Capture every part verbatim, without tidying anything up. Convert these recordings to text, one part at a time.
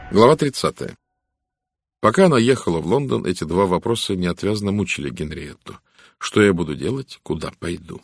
Глава тридцатая. Пока она ехала в Лондон, эти два вопроса неотвязно мучили Генриетту. Что я буду делать? Куда пойду?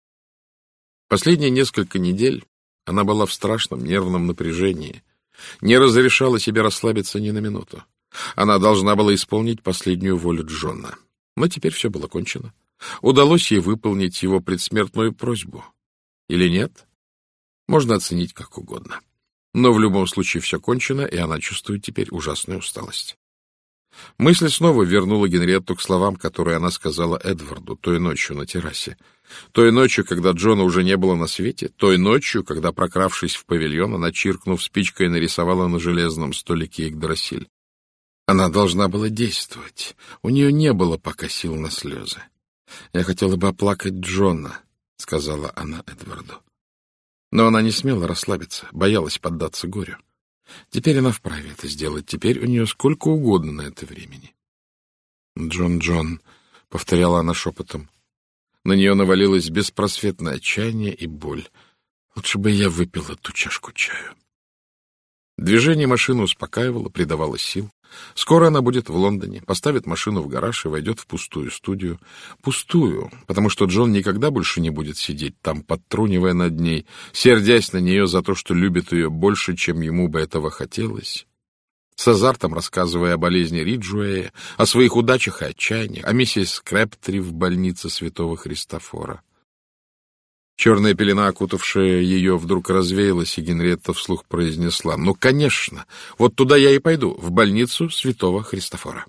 Последние несколько недель она была в страшном нервном напряжении, не разрешала себе расслабиться ни на минуту. Она должна была исполнить последнюю волю Джона. Но теперь все было кончено. Удалось ей выполнить его предсмертную просьбу. Или нет? Можно оценить как угодно. Но в любом случае все кончено, и она чувствует теперь ужасную усталость. Мысль снова вернула Генриетту к словам, которые она сказала Эдварду той ночью на террасе. Той ночью, когда Джона уже не было на свете, той ночью, когда, прокравшись в павильон, она, чиркнув спичкой, нарисовала на железном столике Игдрасиль. Она должна была действовать. У нее не было пока сил на слезы. «Я хотела бы оплакать Джона», — сказала она Эдварду. Но она не смела расслабиться, боялась поддаться горю. Теперь она вправе это сделать, теперь у нее сколько угодно на это времени. «Джон, Джон», — повторяла она шепотом. На нее навалилось беспросветное отчаяние и боль. Лучше бы я выпила ту чашку чаю. Движение машины успокаивало, придавало сил. Скоро она будет в Лондоне, поставит машину в гараж и войдет в пустую студию. Пустую, потому что Джон никогда больше не будет сидеть там, подтрунивая над ней, сердясь на нее за то, что любит ее больше, чем ему бы этого хотелось, с азартом рассказывая о болезни Риджуэя, о своих удачах и отчаяниях, о миссис Крэптри в больнице Святого Христофора. Черная пелена, окутавшая ее, вдруг развеялась, и Генриетта вслух произнесла: «Ну, конечно, вот туда я и пойду, в больницу Святого Христофора».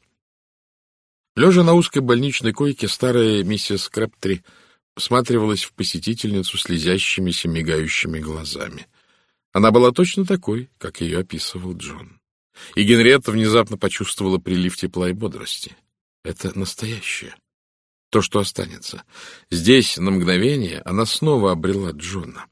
Лежа на узкой больничной койке, старая миссис Крэптри всматривалась в посетительницу слезящимися, мигающими глазами. Она была точно такой, как ее описывал Джон. И Генриетта внезапно почувствовала прилив тепла и бодрости. Это настоящее. То, что останется. Здесь, на мгновение, она снова обрела Джона.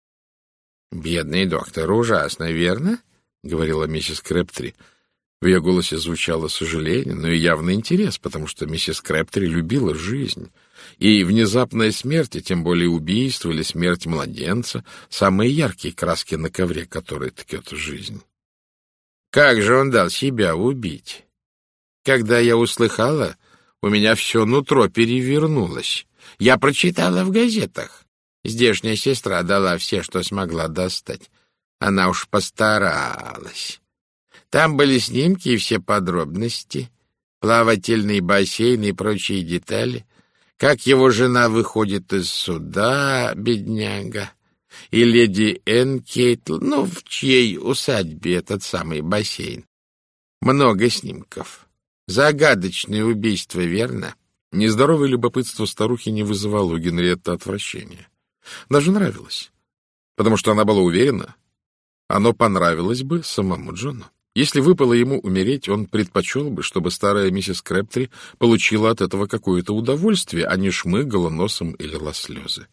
«Бедный доктор, ужасно, верно?» — говорила миссис Крэптри. В ее голосе звучало сожаление, но и явный интерес, потому что миссис Крэптри любила жизнь. И внезапная смерть, и тем более убийство или смерть младенца — самые яркие краски на ковре, которые ткет жизнь. «Как же он дал себя убить? Когда я услыхала, у меня все нутро перевернулось. Я прочитала в газетах. Здешняя сестра дала все, что смогла достать. Она уж постаралась. Там были снимки и все подробности, плавательный бассейн и прочие детали, как его жена выходит из суда, бедняга, и леди Энн Кейтл, ну, в чьей усадьбе этот самый бассейн. Много снимков. Загадочное убийство, верно?» Нездоровое любопытство старухи не вызывало у Генриетты отвращения. Даже нравилось, потому что она была уверена, оно понравилось бы самому Джону. Если выпало ему умереть, он предпочел бы, чтобы старая миссис Крэптри получила от этого какое-то удовольствие, а не шмыгала носом и лила слезы.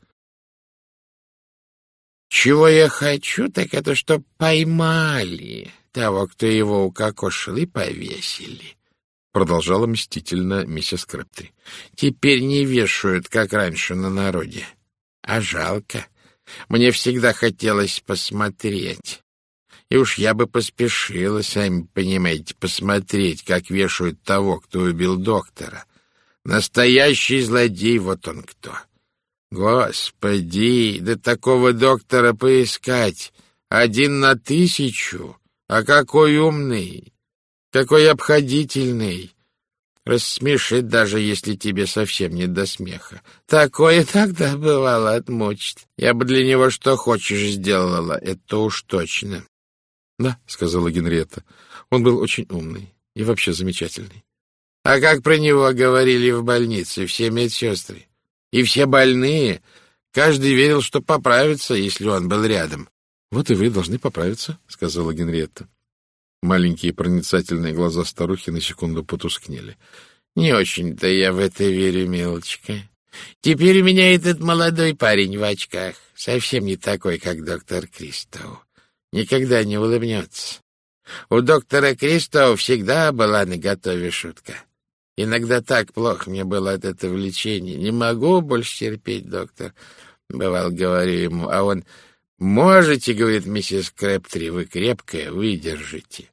«Чего я хочу, так это чтоб поймали того, кто его укокошил, и повесили», — продолжала мстительно миссис Крэптри. «Теперь не вешают, как раньше на народе. А жалко. Мне всегда хотелось посмотреть. И уж я бы поспешила, сами понимаете, посмотреть, как вешают того, кто убил доктора. Настоящий злодей, вот он кто. Господи, да такого доктора поискать. Один на тысячу. А какой умный, какой обходительный. Рассмешит, даже если тебе совсем не до смеха. Такое тогда бывало отмучит. Я бы для него что хочешь сделала, это уж точно». «Да», — сказала Генриетта, — «он был очень умный и вообще замечательный». «А как про него говорили в больнице все медсестры? И все больные. Каждый верил, что поправится, если он был рядом». «Вот и вы должны поправиться», — сказала Генриетта. Маленькие проницательные глаза старухи на секунду потускнели. «Не очень-то я в это верю, милочка. Теперь у меня этот молодой парень в очках, совсем не такой, как доктор Кристоу. Никогда не улыбнется. У доктора Кристоу всегда была наготове шутка. Иногда так плохо мне было от этого лечения. Не могу больше терпеть, доктор. Бывало, говорю ему, а он: можете, говорит миссис Крэптри, вы крепкая, выдержите.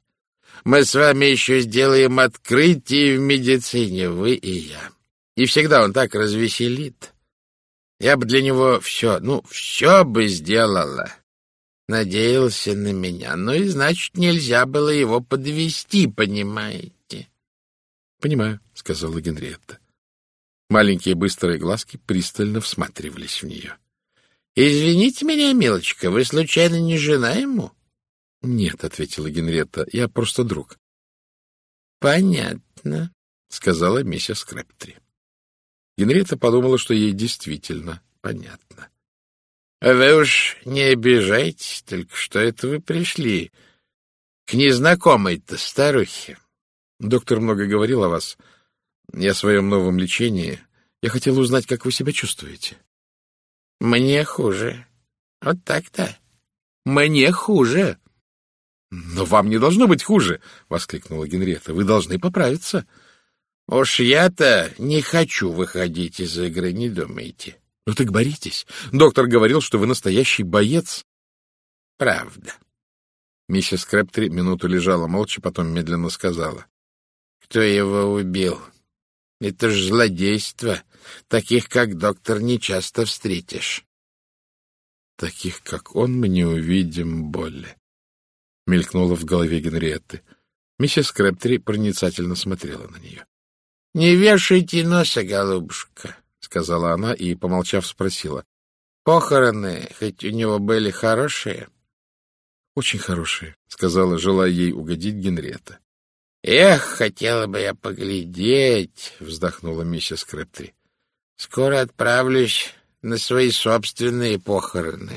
Мы с вами еще сделаем открытие в медицине, вы и я. И всегда он так развеселит. Я бы для него все, ну, все бы сделала. Надеялся на меня. Ну и, значит, нельзя было его подвести, понимаете? — Понимаю, — сказала Генриетта. Маленькие быстрые глазки пристально всматривались в нее. — Извините меня, милочка, вы случайно не жена ему? — Нет, — ответила Генриетта, — я просто друг. — Понятно, — сказала миссис Крэбтри. Генриетта подумала, что ей действительно понятно. — Вы уж не обижайтесь, только что это вы пришли к незнакомой-то старухе. Доктор много говорил о вас и о своем новом лечении. Я хотела узнать, как вы себя чувствуете. — Мне хуже. Вот так-то. Мне хуже. — Но вам не должно быть хуже, — воскликнула Генриетта. — Вы должны поправиться. — Уж я-то не хочу выходить из игры, не думайте. — Ну так боритесь. Доктор говорил, что вы настоящий боец. — Правда. Миссис Крэбтри минуту лежала молча, потом медленно сказала. — Кто его убил? Это ж злодейство. Таких, как доктор, не часто встретишь. — Таких, как он, мы не увидим боли. Мелькнуло в голове Генриетты. Миссис Крэбтри проницательно смотрела на нее. — Не вешайте носа, голубушка, — сказала она и, помолчав, спросила. — Похороны хоть у него были хорошие? — Очень хорошие, — сказала, желая ей угодить Генриетта. — Эх, хотела бы я поглядеть, — вздохнула миссис Крэбтри. — Скоро отправлюсь на свои собственные похороны.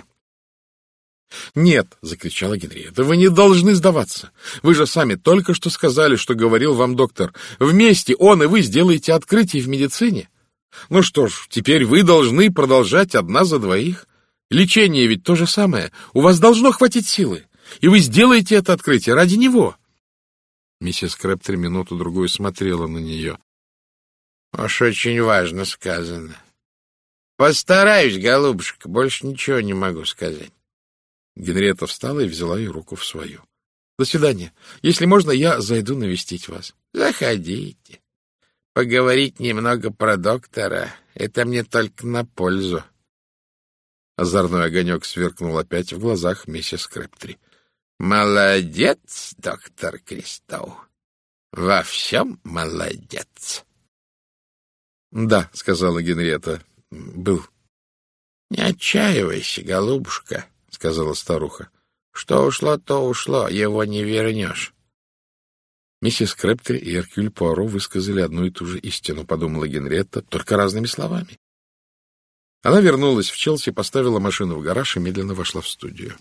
— Нет, — закричала Генриетта, — вы не должны сдаваться. Вы же сами только что сказали, что говорил вам доктор. Вместе он и вы сделаете открытие в медицине. Ну что ж, теперь вы должны продолжать одна за двоих. Лечение ведь то же самое. У вас должно хватить силы. И вы сделаете это открытие ради него. Миссис Крэбтри минуту-другую смотрела на нее. — Уж очень важно сказано. Постараюсь, голубушка, больше ничего не могу сказать. Генриетта встала и взяла ее руку в свою. — До свидания. Если можно, я зайду навестить вас. — Заходите. Поговорить немного про доктора — это мне только на пользу. Озорной огонек сверкнул опять в глазах миссис Крэбтри. — Молодец, доктор Кристоу. Во всем молодец. — Да, — сказала Генриетта, — был. — Не отчаивайся, голубушка, — сказала старуха. — Что ушло, то ушло, его не вернешь. Миссис Крэбтри и Эркюль Пуаро высказали одну и ту же истину, подумала Генриетта, только разными словами. Она вернулась в Челси, поставила машину в гараж и медленно вошла в студию.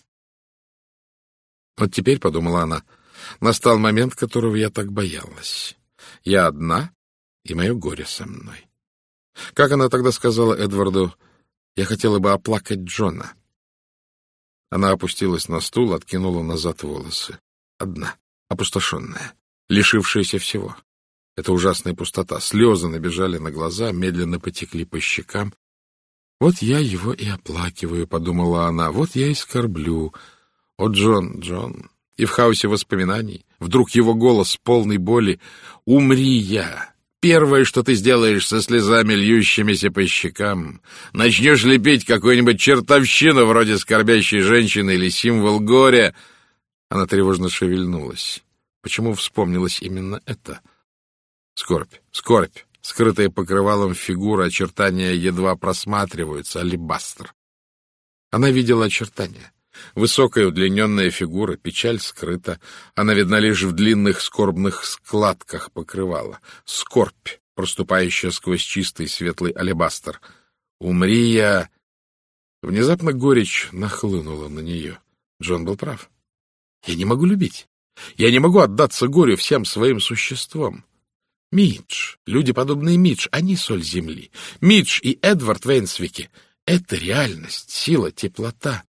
Вот теперь, — подумала она, — настал момент, которого я так боялась. Я одна, и мое горе со мной. Как она тогда сказала Эдварду, я хотела бы оплакать Джона. Она опустилась на стул, откинула назад волосы. Одна, опустошенная, лишившаяся всего. Это ужасная пустота. Слезы набежали на глаза, медленно потекли по щекам. Вот я его и оплакиваю, — подумала она, — вот я и скорблю. О, Джон, Джон! И в хаосе воспоминаний вдруг его голос, полный боли. «Умри я! Первое, что ты сделаешь со слезами, льющимися по щекам, начнешь лепить какую-нибудь чертовщину вроде скорбящей женщины или символ горя». Она тревожно шевельнулась. Почему вспомнилось именно это? Скорбь, скорбь, скрытая покрывалом фигура, очертания едва просматриваются, алебастр. Она видела очертания. Высокая удлиненная фигура, печаль скрыта. Она видна лишь в длинных скорбных складках покрывала. Скорбь, проступающая сквозь чистый светлый алебастр. «Умри я!» Внезапно горечь нахлынула на нее. Джон был прав. «Я не могу любить. Я не могу отдаться горю всем своим существом. Мидж, люди, подобные Мидж, они соль земли. Мидж и Эдвард Вейнсвики — это реальность, сила, теплота.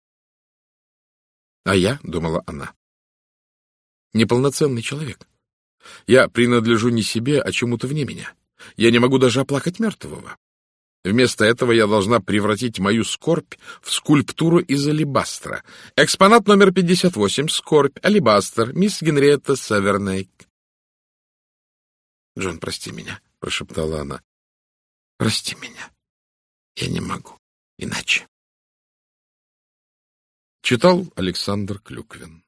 А я, — думала она, — неполноценный человек. Я принадлежу не себе, а чему-то вне меня. Я не могу даже оплакать мертвого. Вместо этого я должна превратить мою скорбь в скульптуру из алебастра. Экспонат номер пятьдесят восемь. Скорбь. Алебастр. Мисс Генриетта Савернейк. — Джон, прости меня, — прошептала она. — Прости меня. Я не могу иначе. Читал Александр Клюквин.